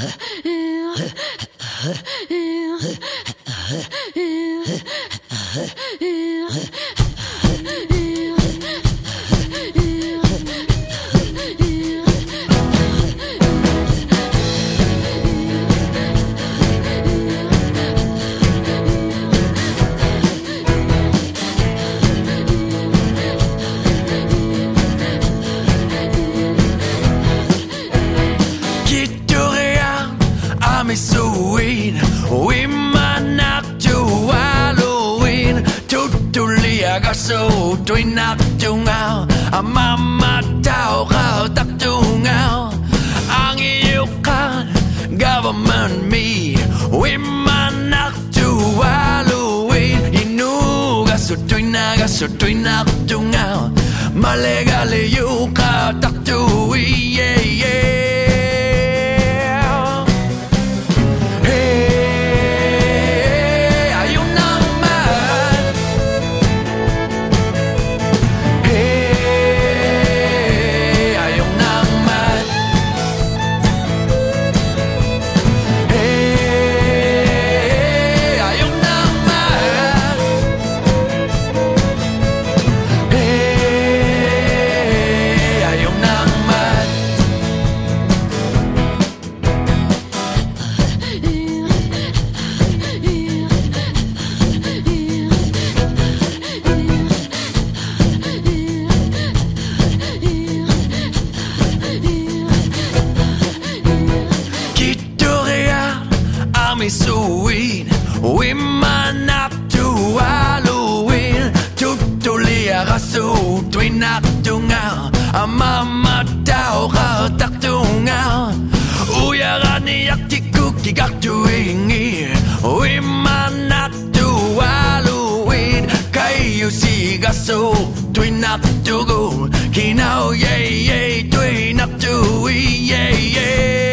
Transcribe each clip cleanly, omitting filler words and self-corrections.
Suin Wimana to Halloween Tutulia gaso Tuinak tungaw Mama tao kao tak tungaw Ang iyukan Government me Wimana to Halloween Inu gaso tuinak tungaw Malegale yuka tak tuwi yeah yeah Suin Wimana to Halloween Tutulia gaso Tuinak tungaw Mama tao kao tak tungaw Uyarani yaktiku kigak tuingi Wimana to Halloween Kayo si gaso Tuinak tugo Kinaw yeah yeah Tuinak tuwi yeah yeah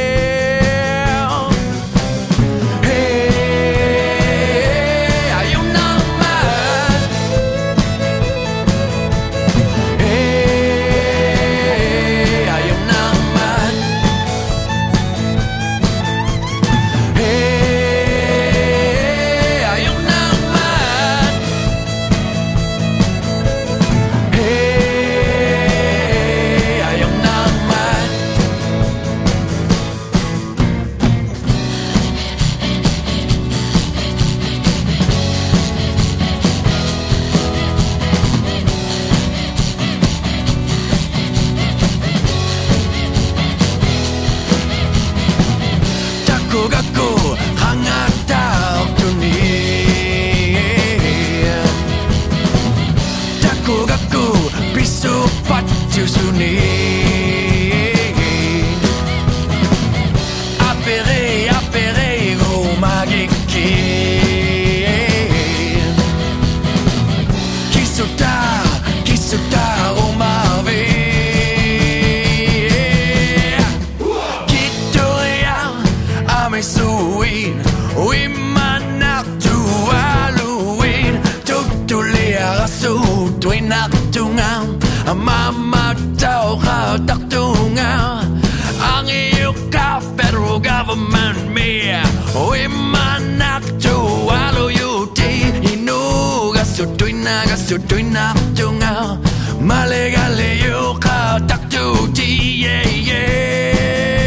Gaku hangatao tuni Taku gaku pisu patu suni Apere go magiki Kisuta o mavi Suin Wimana to Halloween Tutulia gaso Tuinak tungaw Mama tao kao tak tungaw Ang iyuka federal government me Wimana to Halloween Inu gaso tuinak tungaw Malegale yuka tak tuti yeah yeah